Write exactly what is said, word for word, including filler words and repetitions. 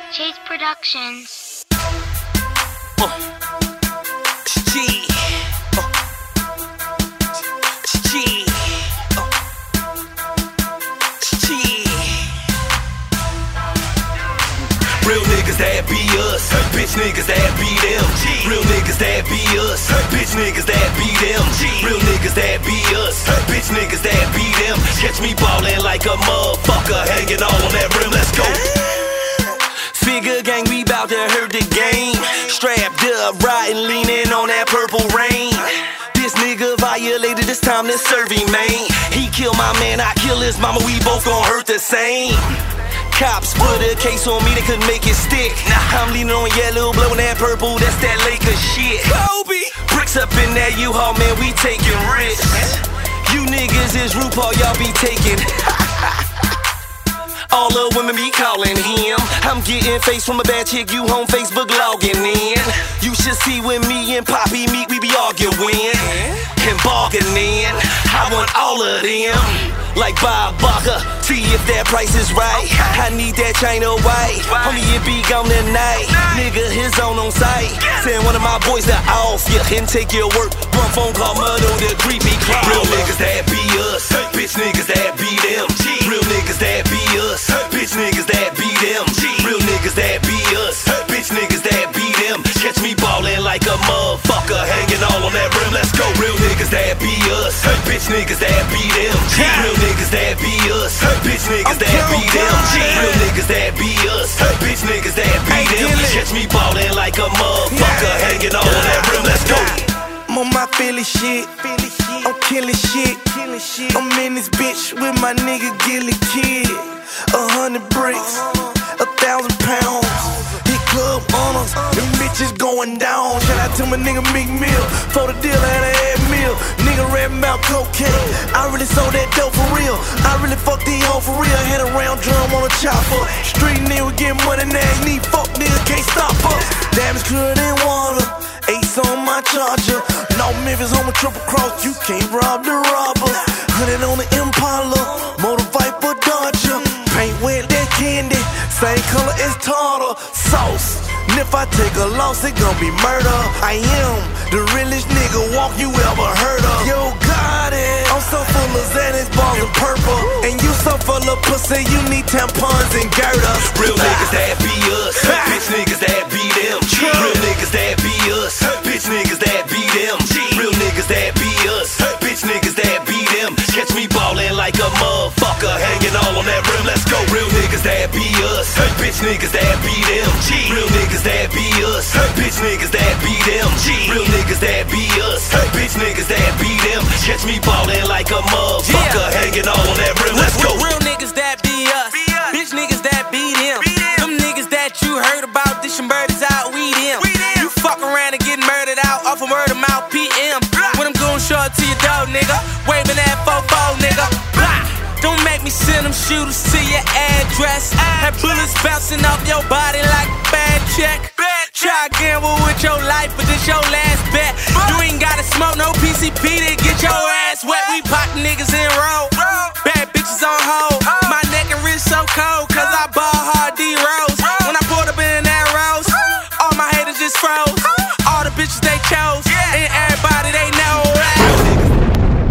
Chase Productions. Uh. G. Uh. G. Uh. G. Real niggas that be us, bitch niggas that be them. G. Real niggas that be us, bitch niggas that be them. G. Real niggas that be us, bitch niggas that be them. Catch me ballin' like a motherfucker, hanging all on that rim. Let's go. Figure gang, we bout to hurt the game. Strapped up, riding, leaning on that purple rain. This nigga violated, it's time to serve him, man. He killed my man, I kill his mama, we both gon' hurt the same. Cops put a case on me, they couldn't make it stick. Now I'm leaning on yellow, blowing that purple, that's that Lakers shit. Kobe! Bricks up in that U-Haul, man, we taking risks. You niggas is RuPaul, y'all be taking. All the women be calling him. I'm getting face from a bad chick, you home Facebook logging in. You should see when me and Poppy meet, we be arguing and bargaining. I want all of them, like Bob Barker, see if that price is right. I need that China white, homie it be gone tonight. Nigga his own on site, send one of my boys to off ya and take your work. One phone call, murder the creepy clown. Real niggas that be us, bitch niggas that be them. Real niggas that be us, bitch niggas that be them. Real niggas that be us, bitch niggas that be them. Catch me ballin' like a motherfucker, hanging all on that rim. Let's go. Real niggas that be us, bitch niggas that be them. Real niggas that be us, bitch niggas that be them. Real niggas that be us, bitch niggas that be them. Catch me ballin' like a motherfucker, hanging all on that rim. Let's go. I'm on my Philly shit, I'm killing shit. I'm in this bitch with my nigga Gilly Kid. A hundred bricks, a thousand pounds. Hit club on us, them bitches going down. Shout out to my nigga Meek Mill, for the deal I had a head meal. Nigga rapping about cocaine, I really sold that dope for real. I really fucked the hoe for real. Had a round drum on a chopper. Street nigga get money now, need fuck nigga can't stop us. Damage good in water, ace on my charger. No Memphis home a triple cross, you can't rob the robbers. Hundred on the Impala, Motor Viper Dodger. Paint wet that candy, same color as tartar sauce. And if I take a loss, it gon' be murder. I am the realest nigga walk you ever heard of. Yo, got it. I'm so full of Xanax balls and purple, and you so full of pussy, you need tampons and girders. Real niggas that be us, bitch niggas that be them. Real niggas that be us, bitch niggas that be them. Real niggas that be us, bitch niggas that be them. Catch me ballin' like a motherfucker, hanging all on that rim. Let's go. Real niggas that be us, bitch niggas that be them. Real niggas that be us, bitch niggas that be them. Real niggas that be us, bitch niggas that be them. Catch me ballin' like a motherfucker, hanging all on that rim. Let's go. Real niggas that be us, bitch niggas that be them. Them niggas that you heard about, dishing murders out, we them. You fuck around and get murdered out off a murder mouth P M. When I'm going short to your dog, nigga, waving that fofo, nigga. Blah. Don't make me send them shooters to your address. Have bullets bouncing off your body like a bad check. Try gamble with your life, but this your last bet. You ain't gotta smoke no P C P to get your ass wet. We pop niggas in roll.